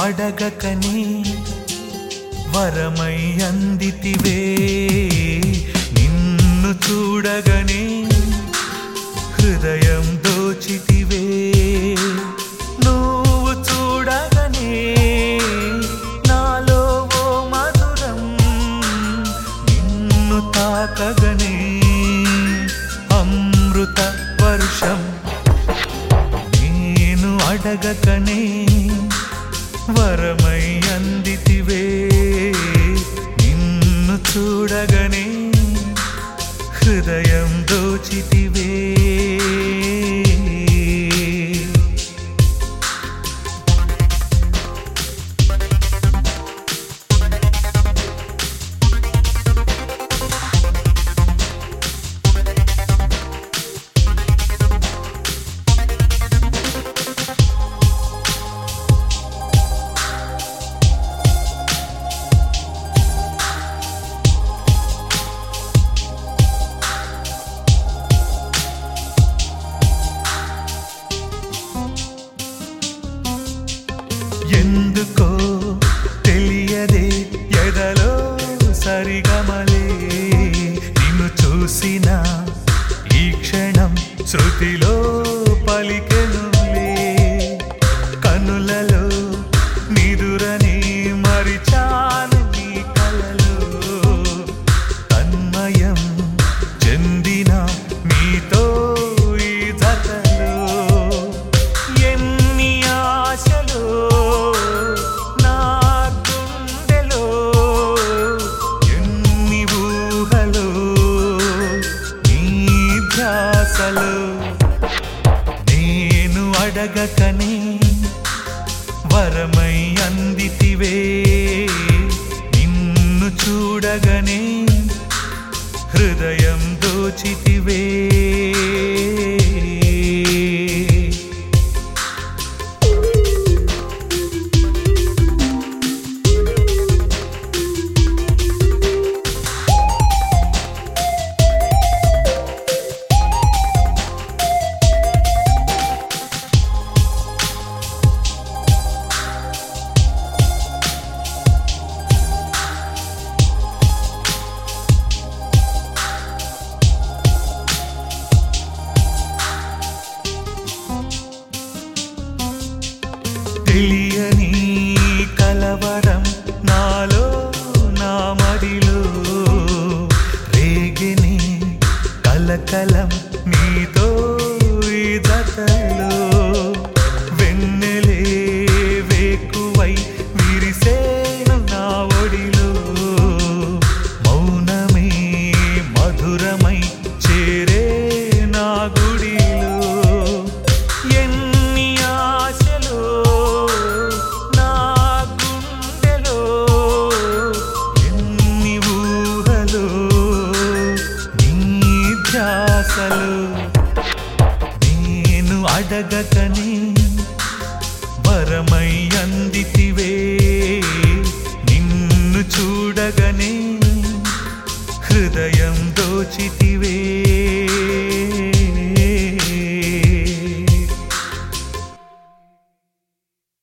అడగకనే వరమై అందితివే నిన్ను చూడగనే హృదయం దోచితివే నువ్వు చూడగనే నాలో ఓ మధురం నిన్ను తాకగనే అమృత వర్షం నేను అడగకనే వరమై అందితివే నిన్ను చూడగనే హృదయం దోచితివే ఎందుకో తెలియదే ఎదలో సరిగమలే నిన్ను చూసిన ఈ క్షణం శృతిలో పలికెనులే కనులలో నిదురని మరిచాను నీ కలలో తన్మయం చెందిన మీతో ఈ జతలో ఎన్ని ఆశలు నేను అడగకనే వరమై అందితివే నిన్ను చూడగనే హృదయం దోచితివే తెలియని కలవరం నాలో నా మదిలో రేగిని కలకలం నీతో ఈ జతలో వెన్నెలే వేకువై విరిసేను నా ఒడిలో మౌనమే మధురమై చేరే నా గుడిలో ఎన్ని ఆశలు నా గుండెలో ఎన్ని ఊహలు నీ ధ్యాసలు నేను అడగకనే వరమై